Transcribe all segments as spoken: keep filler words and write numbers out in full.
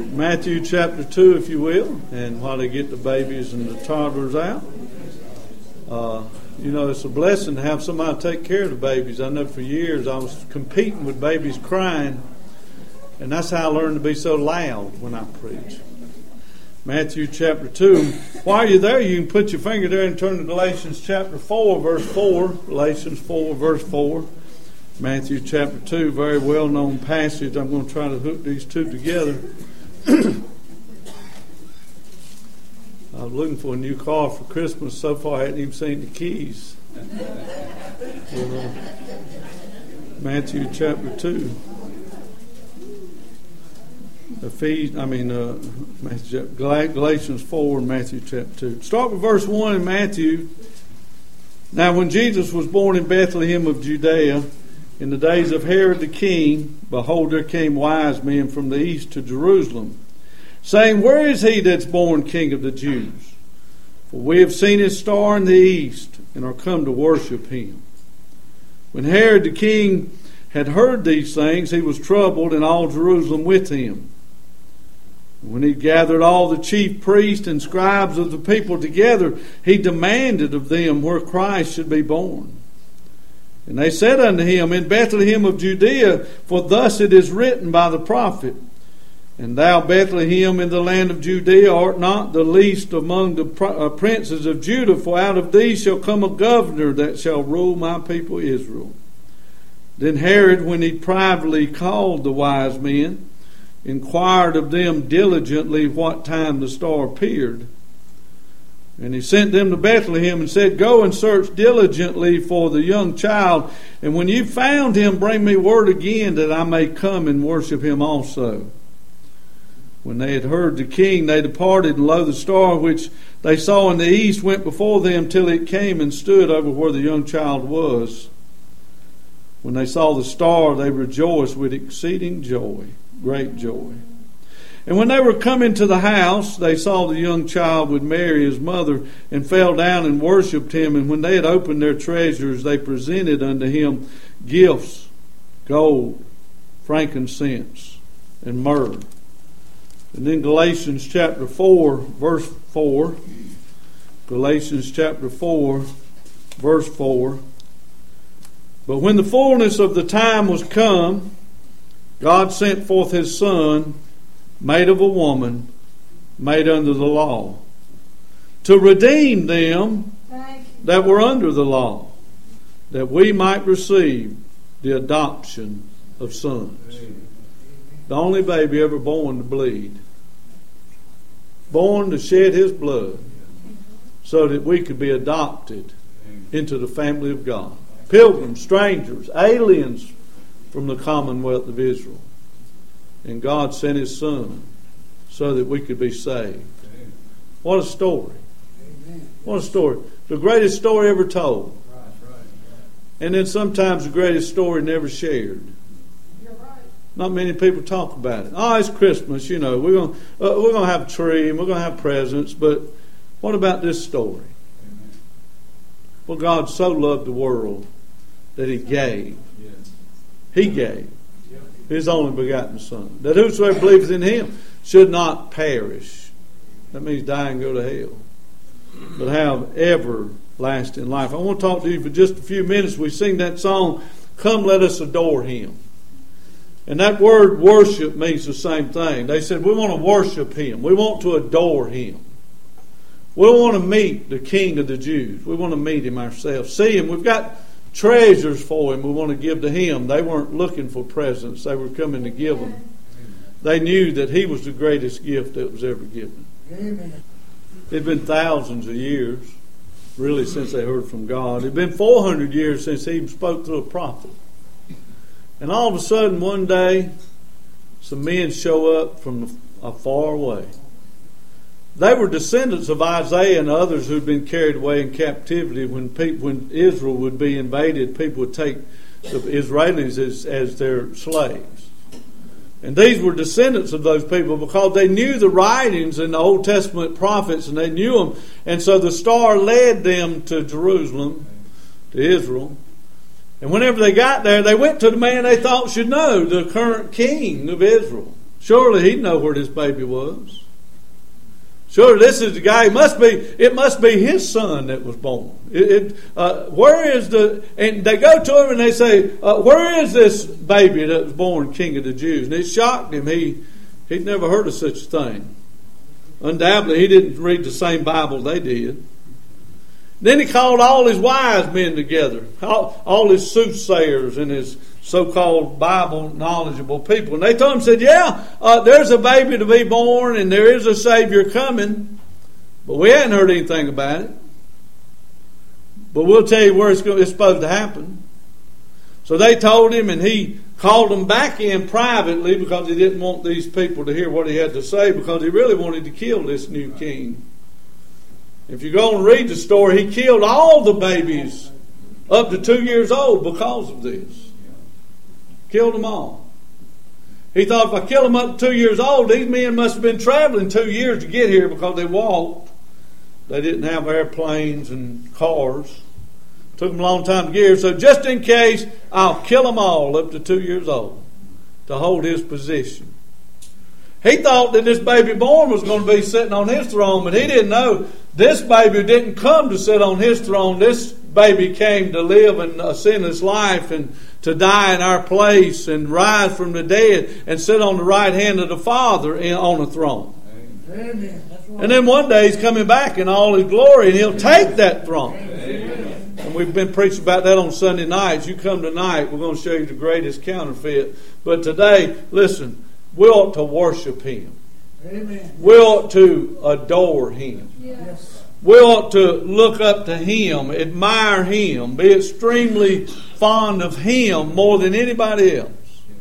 Matthew chapter two, if you will, and while they get the babies and the toddlers out. Uh, you know, it's a blessing to have somebody take care of the babies. I know for years I was competing with babies crying, and that's how I learned to be so loud when I preach. Matthew chapter two. While you're there, you can put your finger there and turn to Galatians chapter four, verse four. Galatians four, verse four. Matthew chapter two, very well-known passage. I'm going to try to hook these two together. I was looking for a new car for Christmas. So far, I hadn't even seen the keys. But, uh, Matthew chapter two. Ephesians, I mean, uh, Matthew, Galatians four and Matthew chapter two. Start with verse one in Matthew. Now, when Jesus was born in Bethlehem of Judea, in the days of Herod the king, behold, there came wise men from the east to Jerusalem, saying, Where is he that's born King of the Jews? For we have seen his star in the east, and are come to worship him. When Herod the king had heard these things, he was troubled, and all Jerusalem with him. When he gathered all the chief priests and scribes of the people together, he demanded of them where Christ should be born. And they said unto him, In Bethlehem of Judea, for thus it is written by the prophet, And thou, Bethlehem, in the land of Judea, art not the least among the princes of Judah, for out of thee shall come a governor that shall rule my people Israel. Then Herod, when he privately called the wise men, inquired of them diligently what time the star appeared. And he sent them to Bethlehem and said, Go and search diligently for the young child, and when you found him, bring me word again that I may come and worship him also. When they had heard the king, they departed, and lo, the star which they saw in the east went before them till it came and stood over where the young child was. When they saw the star, they rejoiced with exceeding joy, great joy. And when they were come into the house, they saw the young child with Mary his mother, and fell down and worshipped him. And when they had opened their treasures, they presented unto him gifts, gold, frankincense, and myrrh. And then Galatians chapter four, verse four. Galatians chapter four, verse four. But when the fullness of the time was come, God sent forth his Son, made of a woman, made under the law, to redeem them that were under the law, that we might receive the adoption of sons. The only baby ever born to bleed. Born to shed his blood so that we could be adopted into the family of God. Pilgrims, strangers, aliens from the commonwealth of Israel. And God sent his Son so that we could be saved. What a story. What a story. The greatest story ever told. And then sometimes the greatest story never shared. Not many people talk about it. Oh, it's Christmas, you know. We're going uh, we're going to have a tree and we're going to have presents. But what about this story? Well, God so loved the world that he gave. He gave his only begotten Son, that whosoever believeth in him should not perish. That means die and go to hell, but have everlasting life. I want to talk to you for just a few minutes. We sing that song, Come Let Us Adore Him. And that word worship means the same thing. They said we want to worship him. We want to adore him. We want to meet the King of the Jews. We want to meet him ourselves. See him. We've got treasures for him we want to give to him. They weren't looking for presents. They were coming to give them. They knew that he was the greatest gift that was ever given. Amen. It had been thousands of years, really, since they heard from God. It had been four hundred years since he even spoke through a prophet. And all of a sudden, one day, some men show up from a far away. They were descendants of Isaiah and others who'd been carried away in captivity. When people, when Israel would be invaded, people would take the Israelis as, as their slaves. And these were descendants of those people because they knew the writings in the Old Testament prophets, and they knew them. And so the star led them to Jerusalem, to Israel. And whenever they got there, they went to the man they thought should know, the current king of Israel. Surely he'd know where this baby was. Surely this is the guy. It must be. It must be his son that was born. It, it, uh, where is the? And they go to him and they say, uh, "Where is this baby that was born King of the Jews?" And it shocked him. He he'd never heard of such a thing. Undoubtedly, he didn't read the same Bible they did. Then he called all his wise men together, all, all his soothsayers and his so-called Bible knowledgeable people. And they told him, said, yeah, uh, there's a baby to be born and there is a Savior coming, but we hadn't heard anything about it. But we'll tell you where it's, going, it's supposed to happen. So they told him, and he called them back in privately because he didn't want these people to hear what he had to say, because he really wanted to kill this new king. If you go and read the story, he killed all the babies up to two years old because of this. Killed them all. He thought, if I kill them up to two years old, these men must have been traveling two years to get here because they walked. They didn't have airplanes and cars. Took them a long time to get here. So just in case, I'll kill them all up to two years old to hold his position. He thought that this baby born was going to be sitting on his throne, but he didn't know this baby didn't come to sit on his throne. This baby came to live in a sinless life and to die in our place and rise from the dead and sit on the right hand of the Father in, on a throne. Amen. That's right. And then one day he's coming back in all his glory and he'll take that throne. Amen. And we've been preaching about that on Sunday nights. You come tonight, we're going to show you the greatest counterfeit. But today, listen, we ought to worship him. Amen. We ought to adore him. Yes. We ought to look up to him, admire him, be extremely fond of him more than anybody else.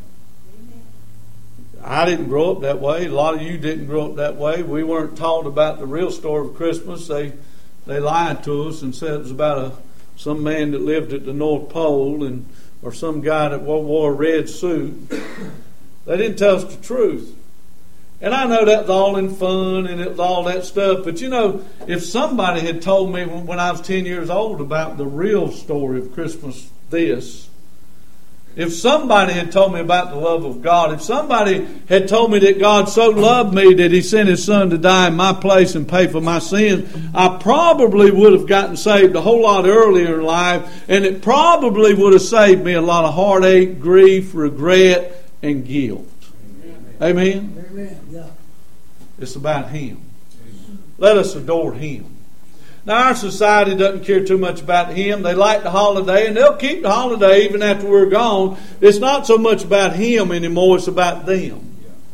I didn't grow up that way. A lot of you didn't grow up that way. We weren't taught about the real story of Christmas. They they lied to us and said it was about a some man that lived at the North Pole and or some guy that wore a red suit. They didn't tell us the truth. And I know that was all in fun and it was all that stuff. But you know, if somebody had told me when I was ten years old about the real story of Christmas, this, if somebody had told me about the love of God, if somebody had told me that God so loved me that he sent his son to die in my place and pay for my sins, I probably would have gotten saved a whole lot earlier in life, and it probably would have saved me a lot of heartache, grief, regret, and guilt. Amen? Amen. Yeah. It's about him. Let us adore him. Now, our society doesn't care too much about him. They like the holiday, and they'll keep the holiday even after we're gone. It's not so much about him anymore, it's about them.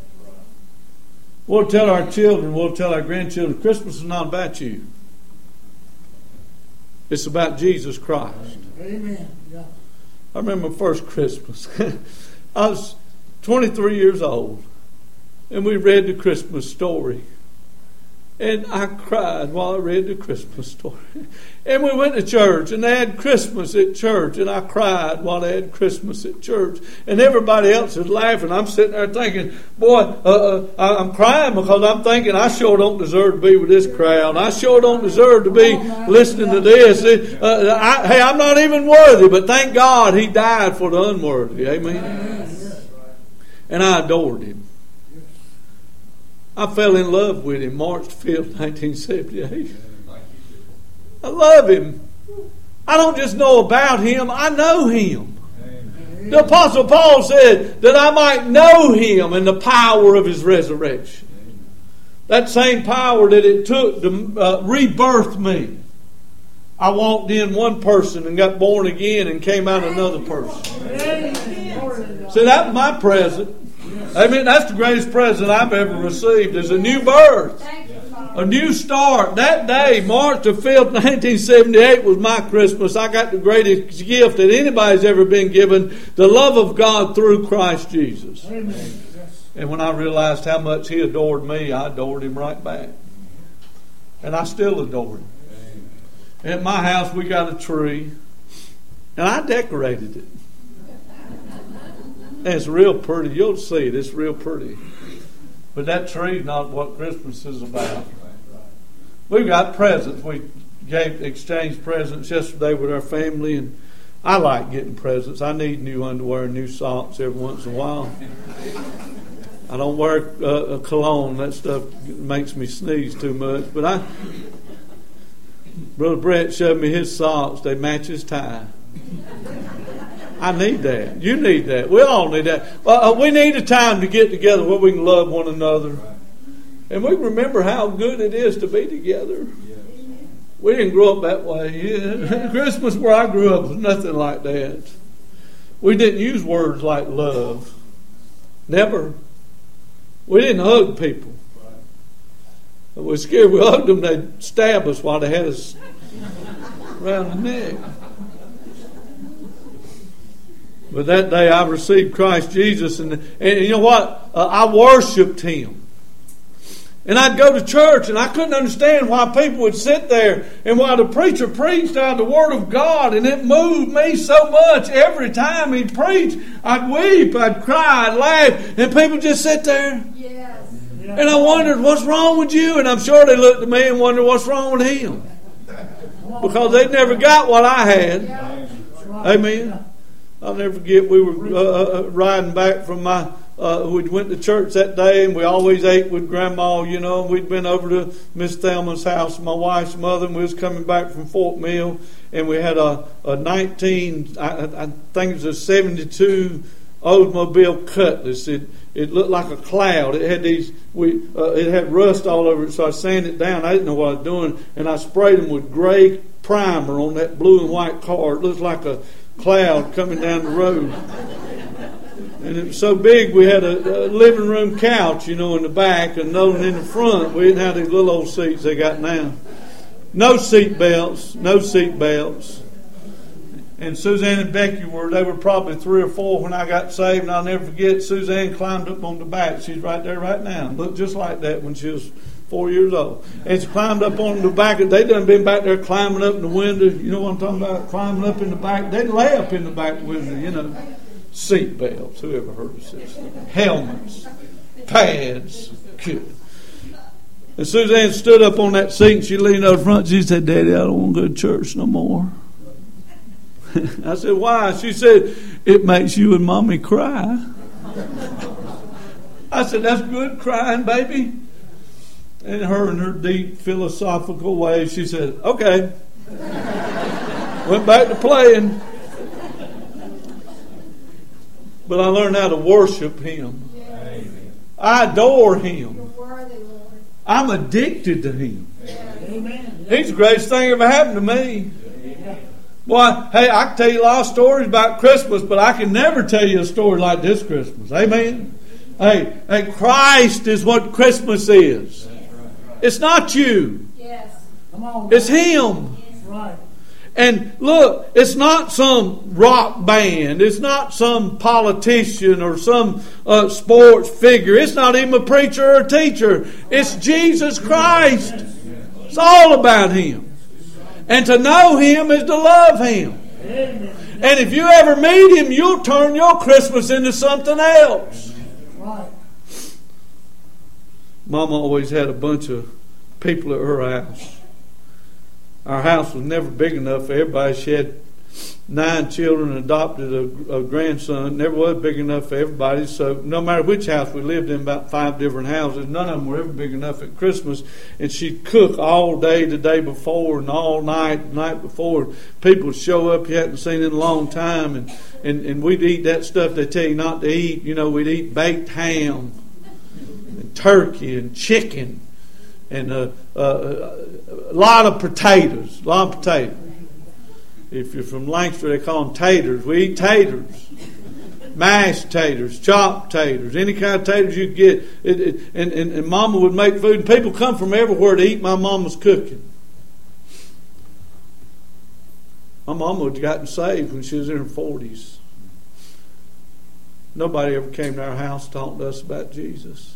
We'll tell our children, we'll tell our grandchildren, Christmas is not about you. It's about Jesus Christ. Amen. Yeah. I remember my first Christmas. I was twenty-three years old, and we read the Christmas story. And I cried while I read the Christmas story. And we went to church, and they had Christmas at church, and I cried while they had Christmas at church. And everybody else was laughing. I'm sitting there thinking, boy, uh, uh, I'm crying because I'm thinking I sure don't deserve to be with this crowd. I sure don't deserve to be listening to this. Uh, I, hey, I'm not even worthy, but thank God he died for the unworthy. Amen. And I adored him. I fell in love with him March fifth, nineteen seventy-eight. I love him. I don't just know about him, I know him. Amen. The Apostle Paul said that I might know him and the power of his resurrection. Amen. That same power that it took to uh, rebirth me. I walked in one person and got born again and came out another person. Amen. See, that was my present. I mean, that's the greatest present I've ever received, is a new birth, a new start. That day, March the fifth, nineteen seventy-eight, was my Christmas. I got the greatest gift that anybody's ever been given, the love of God through Christ Jesus. Amen. And when I realized how much he adored me, I adored him right back. And I still adore him. Amen. At my house, we got a tree, and I decorated it. And it's real pretty. You'll see it. It's real pretty. But that tree's not what Christmas is about. We've got presents. We gave exchanged presents yesterday with our family, and I like getting presents. I need new underwear and new socks every once in a while. I don't wear uh, a cologne. That stuff makes me sneeze too much. But I, Brother Brett showed me his socks. They match his tie. I need that. You need that. We all need that. Well, uh, we need a time to get together where we can love one another. And we remember how good it is to be together. We didn't grow up that way. Yeah. Christmas where I grew up was nothing like that. We didn't use words like love. Never. We didn't hug people. We were scared we hugged them, they'd stab us while they had us around the neck. But that day I received Christ Jesus, and, and you know what? Uh, I worshipped Him. And I'd go to church, and I couldn't understand why people would sit there and while the preacher preached out of the Word of God, and it moved me so much every time he preached. I'd weep, I'd cry, I'd laugh, and people just sit there. Yes. And I wondered, what's wrong with you? And I'm sure they looked at me and wondered, what's wrong with him? Because they'd never got what I had. Amen. I'll never forget, we were uh, riding back from my... Uh, we went to church that day, and we always ate with Grandma, you know. We'd been over to Miss Thelma's house, my wife's mother, and we was coming back from Fort Mill, and we had a, a nineteen, I, I think it was a seventy-two Oldsmobile Cutlass. It it looked like a cloud. It had these, we uh, it had rust all over it, so I sanded it down. I didn't know what I was doing, and I sprayed them with gray primer on that blue and white car. It looked like a cloud coming down the road. And it was so big, we had a, a living room couch, you know, in the back, and no one in the front. We didn't have these little old seats they got now. No seat belts, no seat belts. And Suzanne and Becky were, they were probably three or four when I got saved, and I'll never forget, Suzanne climbed up on the back. She's right there right now. Looked just like that when she was four years old. And she climbed up on the back. They done been back there climbing up in the window. You know what I'm talking about? Climbing up in the back. They'd lay up in the back window, you know. Seat belts, who ever heard of this? Helmets, pads. Good. And Suzanne stood up on that seat and she leaned over front. She said, Daddy, I don't want to go to church no more. I said, why? She said, it makes you and Mommy cry. I said, that's good crying, baby. And her in her deep philosophical way, she said, okay. Went back to playing. But I learned how to worship Him. Yes. I adore Him. You're worthy, Lord. I'm addicted to Him. Amen. He's the greatest thing ever happened to me. Boy, hey, I can tell you a lot of stories about Christmas, but I can never tell you a story like this Christmas. Amen? Hey, hey, Christ is what Christmas is. It's not you. Yes. Come on. It's Him. That's right. And look, it's not some rock band. It's not some politician or some uh, sports figure. It's not even a preacher or a teacher. It's Jesus Christ. It's all about Him. And to know Him is to love Him. And if you ever meet Him, you'll turn your Christmas into something else. Right. Mama always had a bunch of people at her house. Our house was never big enough for everybody. She had nine children and adopted a, a grandson. Never was big enough for everybody. So no matter which house we lived in, about five different houses, none of them were ever big enough at Christmas. And she'd cook all day the day before and all night the night before. People would show up you hadn't seen in a long time. And, and, and we'd eat that stuff they tell you not to eat. You know, we'd eat baked ham and turkey and chicken. And uh, uh, a lot of potatoes, a lot of potatoes. If you're from Lancaster, they call them taters. We eat taters, mashed taters, chopped taters, any kind of taters you get. It, it, and, and, and Mama would make food, and people come from everywhere to eat my Mama's cooking. My Mama had gotten saved when she was in her forties. Nobody ever came to our house talking to us about Jesus.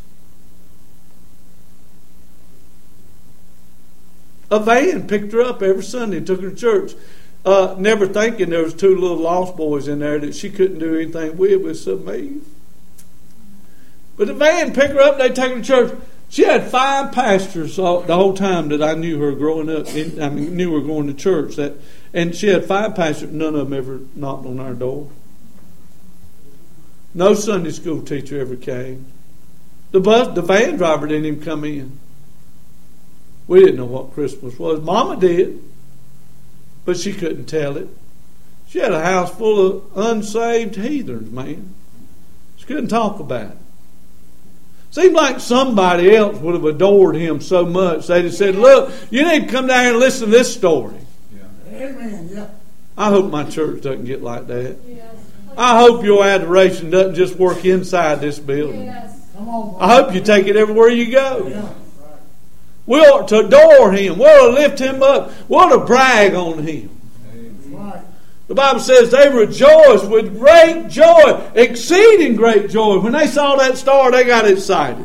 A van picked her up every Sunday and took her to church. Uh, never thinking there was two little lost boys in there that she couldn't do anything with. Was so mean. But the van picked her up and they take her to church. She had five pastors all, the whole time that I knew her growing up. In, I mean, knew her going to church. That, and she had five pastors. None of them ever knocked on our door. No Sunday school teacher ever came. The bus, the van driver didn't even come in. We didn't know what Christmas was. Mama did, but she couldn't tell it. She had a house full of unsaved heathens, man. She couldn't talk about it. Seemed like somebody else would have adored him so much. They'd have said, look, you need to come down here and listen to this story. Yeah. Amen. Yeah. I hope my church doesn't get like that. Yes. I hope your adoration doesn't just work inside this building. Yes. Come on, I hope you take it everywhere you go. Yeah. We ought to adore him. We ought to lift him up. We ought to brag on him. Right. The Bible says they rejoiced with great joy, exceeding great joy. When they saw that star, they got excited.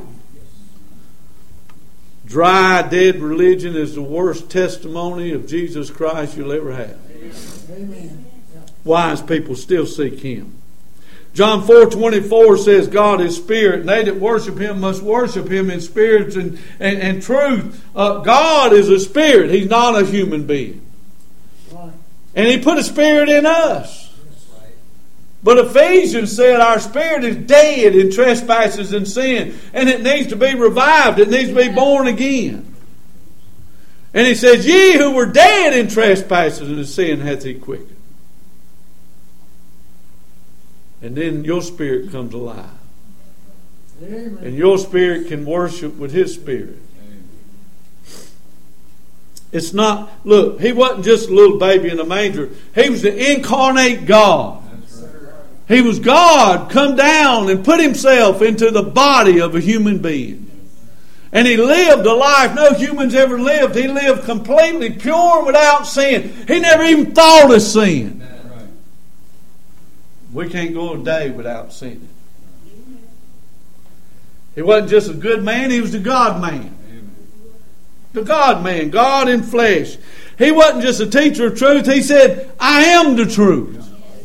Dry, dead religion is the worst testimony of Jesus Christ you'll ever have. Amen. Yeah. Wise people still seek him. John four twenty-four says God is spirit, and they that worship him must worship him in spirit and, and, and truth. Uh, God is a spirit. He's not a human being. Right. And he put a spirit in us. But Ephesians said our spirit is dead in trespasses and sin, and it needs to be revived. It needs to be born again. And he says, ye who were dead in trespasses and sin hath he quickened. And then your spirit comes alive. Amen. And your spirit can worship with his spirit. It's not, look, he wasn't just a little baby in a manger. He was the incarnate God. He was God come down and put himself into the body of a human being. And he lived a life no humans ever lived. He lived completely pure and without sin. He never even thought of sin. We can't go a day without sinning. He wasn't just a good man, he was the God man. The God man, God in flesh. He wasn't just a teacher of truth, he said, I am the truth.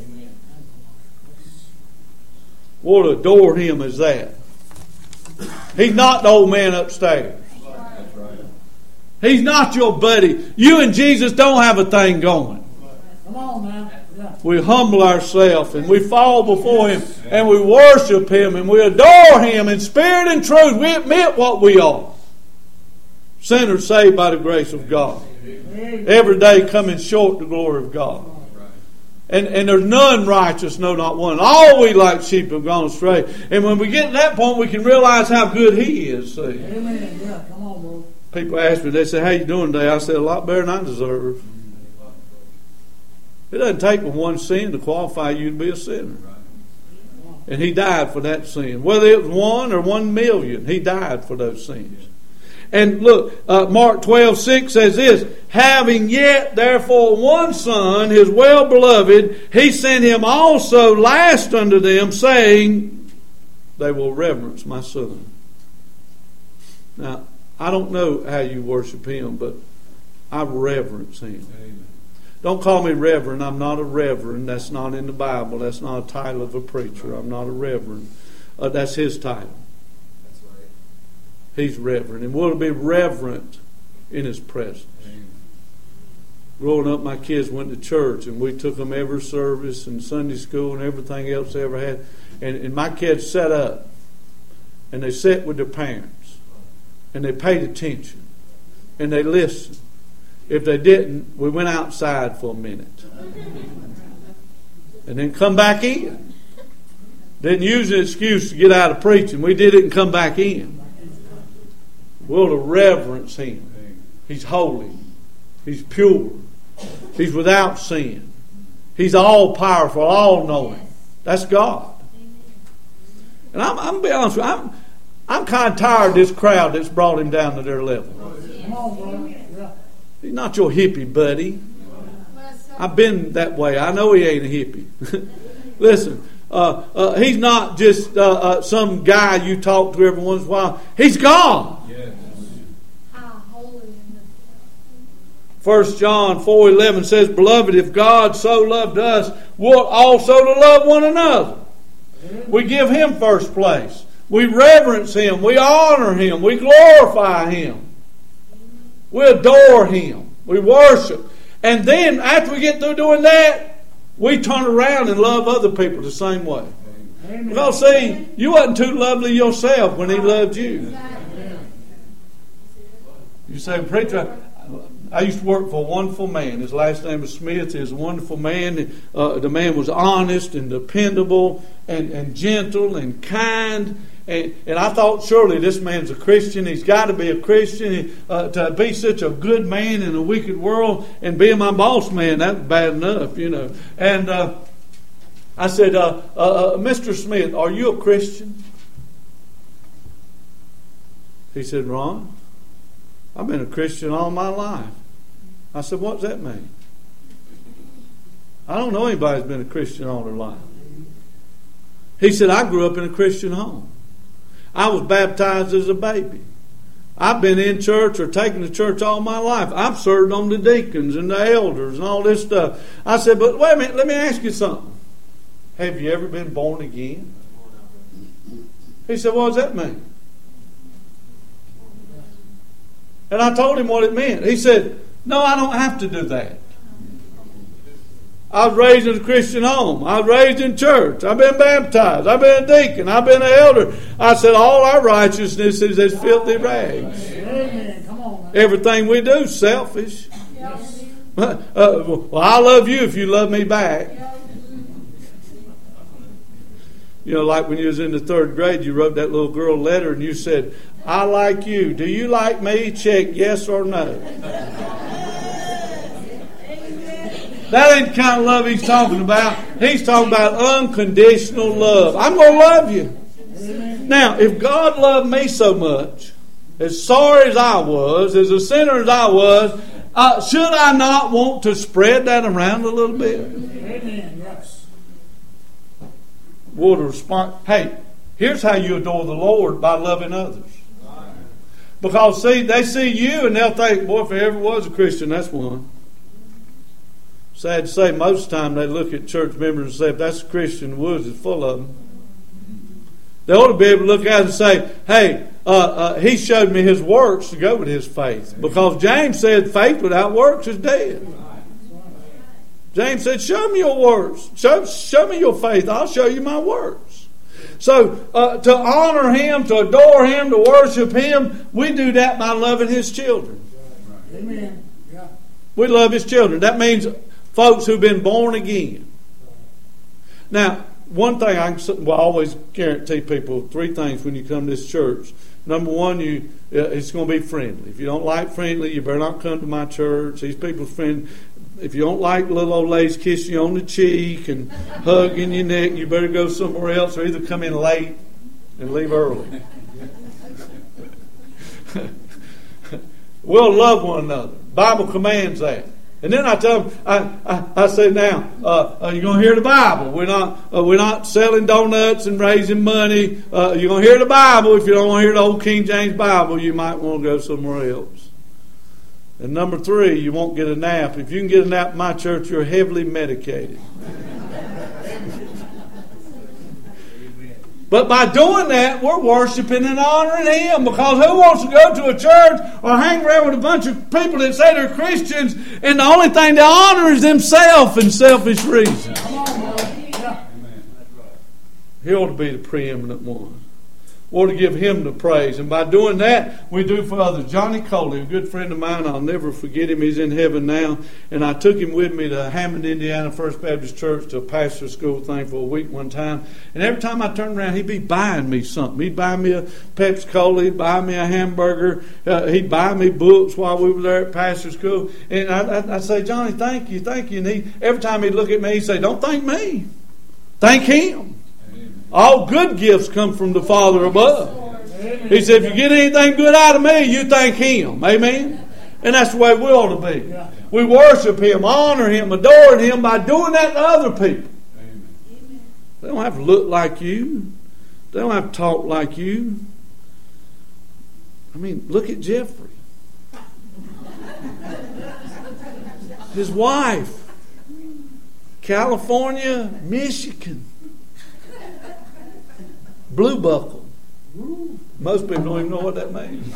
What to adore him is that. He's not the old man upstairs. He's not your buddy. You and Jesus don't have a thing going. Come on now. Yeah. We humble ourselves and we fall before him and we worship him and we adore him in spirit and truth. We admit what we are. Sinners saved by the grace of God. Every day coming short the glory of God. And, and there's none righteous, no, not one. All we like sheep have gone astray. And when we get to that point, we can realize how good he is. See? Amen. Yeah, come on, bro. People ask me, they say, how you doing today? I said, a lot better than I deserve. It doesn't take but one sin to qualify you to be a sinner. And he died for that sin. Whether it was one or one million, he died for those sins. And look, uh, Mark twelve six says this, having yet therefore one son, his well-beloved, he sent him also last unto them, saying, they will reverence my son. Now, I don't know how you worship him, but I reverence him. Amen. Don't call me reverend. I'm not a reverend. That's not in the Bible. That's not a title of a preacher. I'm not a reverend. Uh, that's his title. That's right. He's reverend. And we'll be reverent in his presence. Amen. Growing up, my kids went to church, and we took them every service and Sunday school and everything else they ever had. And, and my kids sat up, and they sat with their parents, and they paid attention, and they listened. If they didn't, we went outside for a minute. And then come back in. Didn't use an excuse to get out of preaching. We did it and come back in. We'll to reverence him. He's holy. He's pure. He's without sin. He's all powerful, all knowing. That's God. And I'm, I'm going to be honest with you, I'm, I'm kind of tired of this crowd that's brought him down to their level. Come on, bro. Yeah. He's not your hippie buddy. I've been that way. I know he ain't a hippie. Listen, uh, uh, he's not just uh, uh, some guy you talk to every once in a while. He's God. Yes. First John four eleven says, beloved, if God so loved us, we ought also to love one another. We give him first place. We reverence him. We honor him. We glorify him. We adore him. We worship. And then after we get through doing that, we turn around and love other people the same way. Amen. Because see, you wasn't too lovely yourself when He loved you. You say, preacher, I used to work for a wonderful man. His last name was Smith. He was a wonderful man. Uh, the man was honest and dependable and, and gentle and kind. And, and I thought, surely this man's a Christian. He's got to be a Christian. Uh, to be such a good man in a wicked world and being my boss man, that's bad enough, you know. And uh, I said, uh, uh, uh, Mister Smith, are you a Christian? He said, Ron, I've been a Christian all my life. I said, what does that mean? I don't know anybody who's been a Christian all their life. He said, I grew up in a Christian home. I was baptized as a baby. I've been in church or taken to church all my life. I've served on the deacons and the elders and all this stuff. I said, but wait a minute, let me ask you something. Have you ever been born again? He said, what does that mean? And I told him what it meant. He said, no, I don't have to do that. I was raised in a Christian home. I was raised in church. I've been baptized. I've been a deacon. I've been an elder. I said, all our righteousness is as filthy rags. Amen. Come on, man. Everything we do is selfish. Yes. Uh, well, I love you if you love me back. You know, like when you was in the third grade, you wrote that little girl a letter and you said, I like you. Do you like me? Check yes or no. That ain't the kind of love he's talking about. He's talking about unconditional love. I'm going to love you. Amen. Now, if God loved me so much, as sorry as I was, as a sinner as I was, uh, should I not want to spread that around a little bit? Amen. Yes. What a response. Hey, here's how you adore the Lord, by loving others. Because, see, they see you and they'll think, boy, if there ever was a Christian, that's one. Sad to say, most of the time they look at church members and say, if that's a Christian, the woods is full of them. They ought to be able to look at it and say, hey, uh, uh, he showed me his works to go with his faith. Because James said faith without works is dead. James said, show me your works. Show, show me your faith. I'll show you my works. So uh, to honor Him, to adore Him, to worship Him, we do that by loving His children. Amen. Yeah. We love His children. That means folks who've been born again. Now, one thing I can, well, I always guarantee people three things when you come to this church. Number one, you uh, it's going to be friendly. If you don't like friendly, you better not come to my church. These people's friend. If you don't like little old ladies kissing you on the cheek and hugging your neck, you better go somewhere else or either come in late and leave early. We'll love one another. The Bible commands that. And then I tell them, I, I, I say now, uh, uh, you're going to hear the Bible. We're not uh, we're not selling donuts and raising money. Uh, you're going to hear the Bible. If you don't want to hear the old King James Bible, you might want to go somewhere else. And number three, you won't get a nap. If you can get a nap in my church, you're heavily medicated. But by doing that, we're worshiping and honoring Him. Because who wants to go to a church or hang around with a bunch of people that say they're Christians and the only thing they honor is themselves and selfish reasons? Come on, Lord. Yeah. He ought to be the preeminent one. We ought to give Him the praise. And by doing that, we do for others. Johnny Coley, a good friend of mine, I'll never forget him. He's in heaven now. And I took him with me to Hammond, Indiana First Baptist Church to a pastor school thing for a week one time. And every time I turned around, he'd be buying me something. He'd buy me a Pepsi Cola. He'd buy me a hamburger. Uh, he'd buy me books while we were there at pastor school. And I, I, I'd say, Johnny, thank you, thank you. And he, every time he'd look at me, he'd say, don't thank me. Thank Him. All good gifts come from the Father above. He said, if you get anything good out of me, you thank Him. Amen? And that's the way we ought to be. We worship Him, honor Him, adore Him by doing that to other people. They don't have to look like you. They don't have to talk like you. I mean, look at Jeffrey. His wife. California, Michigan. Blue buckle. Most people don't even know what that means.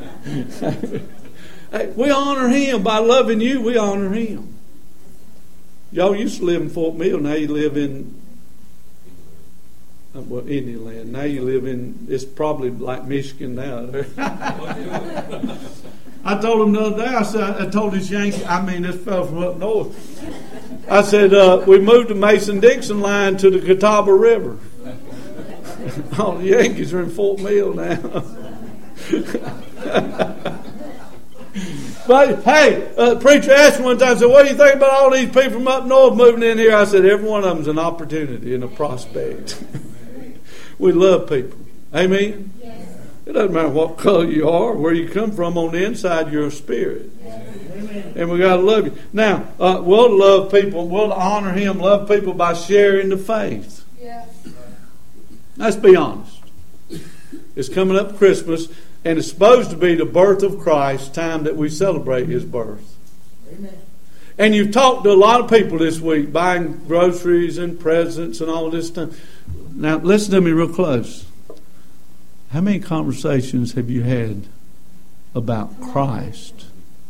Hey, we honor Him by loving you. We honor Him. Y'all used to live in Fort Mill. Now you live in well, Indian land. Now you live in, it's probably like Michigan now. I told him the other day, I said, I told this Yankee, I mean, this fellow from up north, I said, uh, we moved the Mason-Dixon line to the Catawba River. All the Yankees are in Fort Mill now. But hey, uh, the preacher asked me one time, I said, what do you think about all these people from up north moving in here? I said, every one of them is an opportunity and a prospect. We love people. Amen? Yes. It doesn't matter what color you are, where you come from. On the inside, you're a spirit. Yes. And we got to love you. Now, uh, we'll love people. We'll honor Him, love people by sharing the faith. Yes. Let's be honest. It's coming up Christmas. And it's supposed to be the birth of Christ, time that we celebrate His birth. Amen. And you've talked to a lot of people this week, buying groceries and presents and all this stuff. Now, listen to me real close. How many conversations have you had about Christ?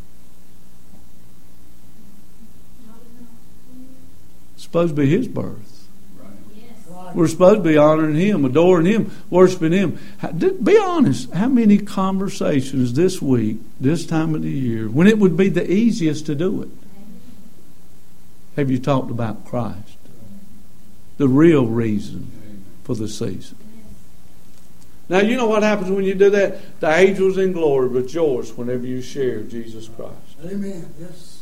It's supposed to be His birth. We're supposed to be honoring Him, adoring Him, worshiping Him. Be honest. How many conversations this week, this time of the year, when it would be the easiest to do it, have you talked about Christ? The real reason for the season. Now, you know what happens when you do that? The angels in glory rejoice whenever you share Jesus Christ. Amen. Yes.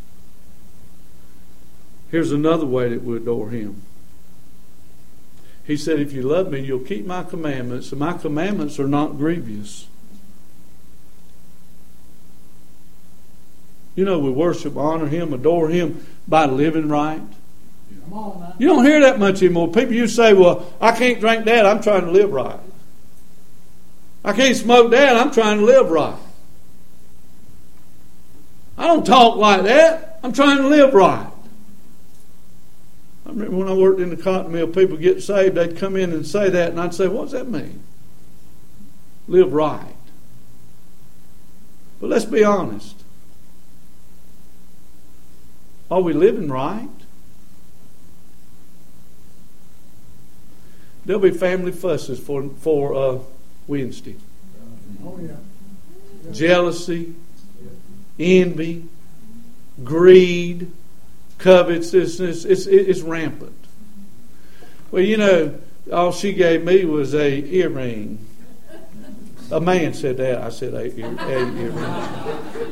Here's another way that we adore Him. He said, if you love me, you'll keep my commandments, and my commandments are not grievous. You know, we worship, honor Him, adore Him by living right. Come on, man. You don't hear that much anymore. People, you say, well, I can't drink that, I'm trying to live right. I can't smoke that, I'm trying to live right. I don't talk like that, I'm trying to live right. I remember when I worked in the cotton mill, people get saved, they'd come in and say that, and I'd say, what does that mean? Live right. But let's be honest. Are we living right? There'll be family fusses for, for uh, Wednesday. Oh, yeah. Jealousy, envy, greed, covetousness, it's, it's rampant. Well, you know, all she gave me was a earring. A man said that. I said a, ear, a earring.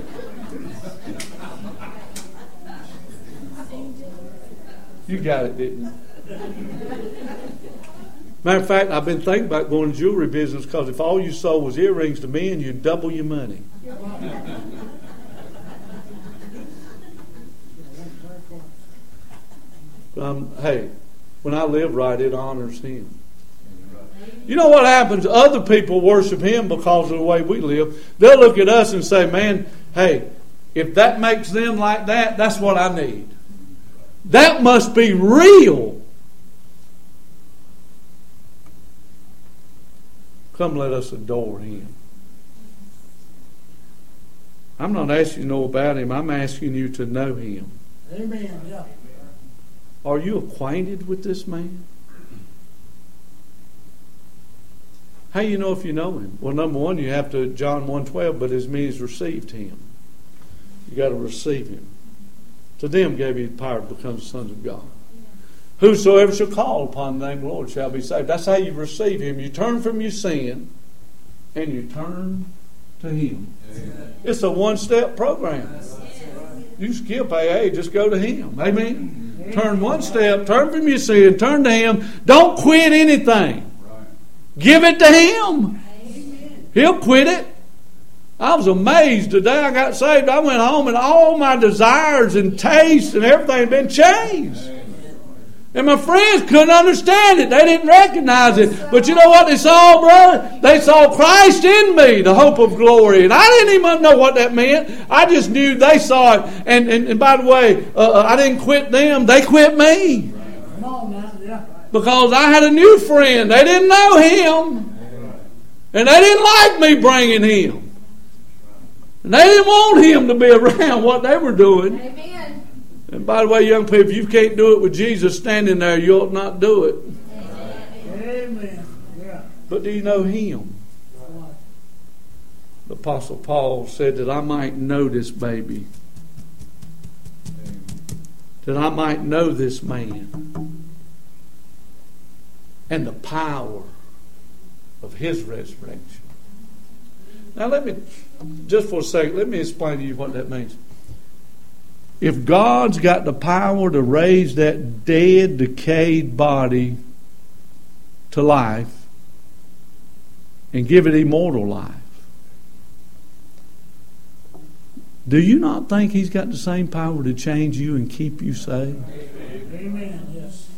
You got it, didn't you? Matter of fact, I've been thinking about going to jewelry business because if all you sold was earrings to men, you'd double your money. Um, hey, when I live right, it honors Him. You know what happens? Other people worship Him because of the way we live. They'll look at us and say, man, hey, if that makes them like that, that's what I need. That must be real. Come, let us adore Him. I'm not asking you to know about Him. I'm asking you to know Him. Amen. Yeah. Are you acquainted with this man? How do you know if you know Him? Well, number one, you have to, John one twelve, but as many as received Him. You got to receive Him. To them gave He the power to become the sons of God. Whosoever shall call upon the name of the Lord shall be saved. That's how you receive Him. You turn from your sin and you turn to Him. Amen. It's a one-step program. You skip A A, just go to Him. Amen. Turn one step, turn from your sin, turn to Him. Don't quit anything. Give it to Him. He'll quit it. I was amazed the day I got saved. I went home and all my desires and tastes and everything had been changed. And my friends couldn't understand it. They didn't recognize it. But you know what they saw, brother? They saw Christ in me, the hope of glory. And I didn't even know what that meant. I just knew they saw it. And, and, and by the way, uh, I didn't quit them. They quit me. Come on now. Yeah. Because I had a new friend. They didn't know Him. And they didn't like me bringing Him. And they didn't want Him to be around what they were doing. Amen. And by the way, young people, if you can't do it with Jesus standing there, you ought not do it. Amen. Amen. Yeah. But do you know Him? Right. The Apostle Paul said that I might know this baby. That I might know this man. And the power of His resurrection. Now let me, just for a second, let me explain to you what that means. If God's got the power to raise that dead, decayed body to life and give it immortal life, do you not think He's got the same power to change you and keep you saved? Amen. Yes.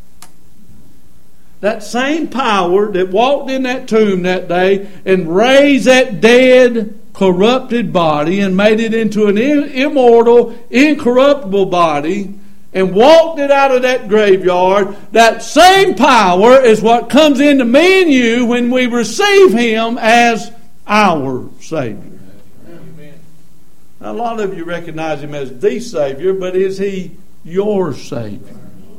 That same power that walked in that tomb that day and raised that dead, corrupted body and made it into an immortal, incorruptible body and walked it out of that graveyard, that same power is what comes into me and you when we receive Him as our Savior. Amen. Now, a lot of you recognize Him as the Savior, but is He your Savior?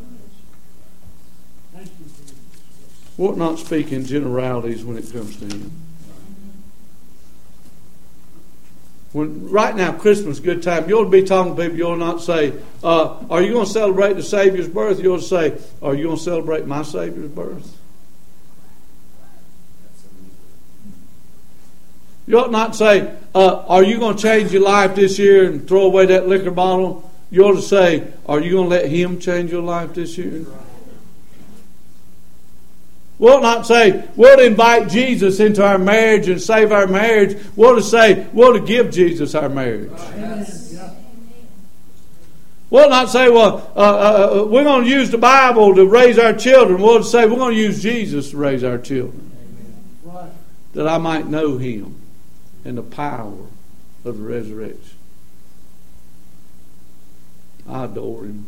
We're not speaking generalities when it comes to Him. When, right now, Christmas, good time. You'll be talking to people. You'll not say, uh, are you going to celebrate the Savior's birth? You'll say, are you going to celebrate my Savior's birth? You ought not say, uh, are you going to change your life this year and throw away that liquor bottle? You ought to say, are you going to let Him change your life this year? We'll not say, we'll invite Jesus into our marriage and save our marriage. We'll to say, we'll to give Jesus our marriage. Yes. We'll not say, well, uh, uh, we're going to use the Bible to raise our children. We'll to say, we're going to use Jesus to raise our children. Right. That I might know Him and the power of the resurrection. I adore Him.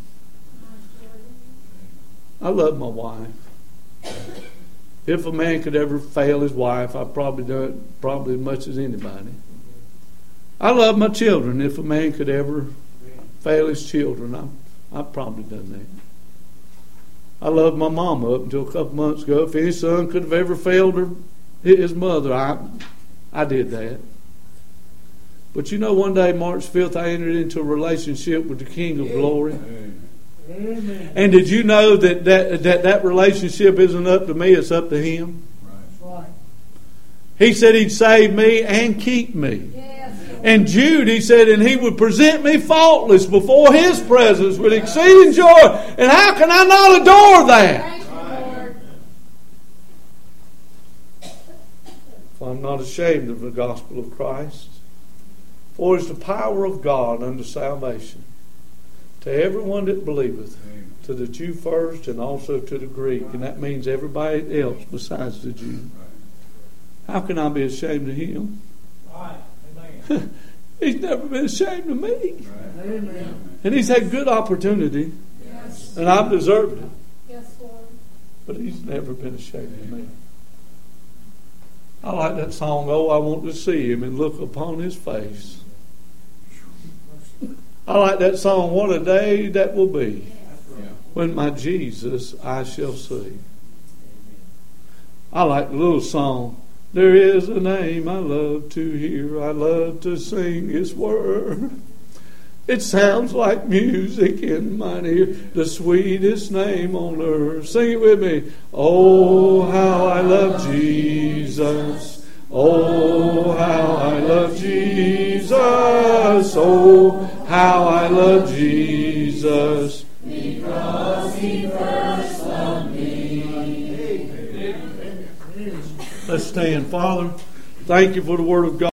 I love my wife. If a man could ever fail his wife, I'd probably do it probably as much as anybody. I love my children. If a man could ever fail his children, I've, I've probably done that. I loved my mama up until a couple months ago. If any son could have ever failed her, his mother, I, I did that. But you know, one day, March fifth, I entered into a relationship with the King of Glory. Amen. And did you know that that, that that relationship isn't up to me, it's up to Him? Right. He said He'd save me and keep me. Yes. And Jude, He said, and He would present me faultless before His presence with exceeding joy. And how can I not adore that? Right. For I'm not ashamed of the gospel of Christ. For it is the power of God unto salvation to everyone that believeth, Amen. To the Jew first and also to the Greek. And that means everybody else besides the Jew. Right. How can I be ashamed of Him? Right. Amen. He's never been ashamed of me. Right. Amen. And He's had good opportunity. Yes. And I've deserved it. Yes, Lord. But He's never been ashamed of me. I like that song, Oh, I Want to See Him and Look Upon His Face. I like that song, What a Day That Will Be, when my Jesus I shall see. I like the little song, There is a name I love to hear, I love to sing His word. It sounds like music in mine ear, the sweetest name on earth. Sing it with me. Oh, how I love Jesus. Oh, how I love Jesus. Oh, how I love Jesus. Because He first loved me. Let's stand. Father, thank You for the Word of God.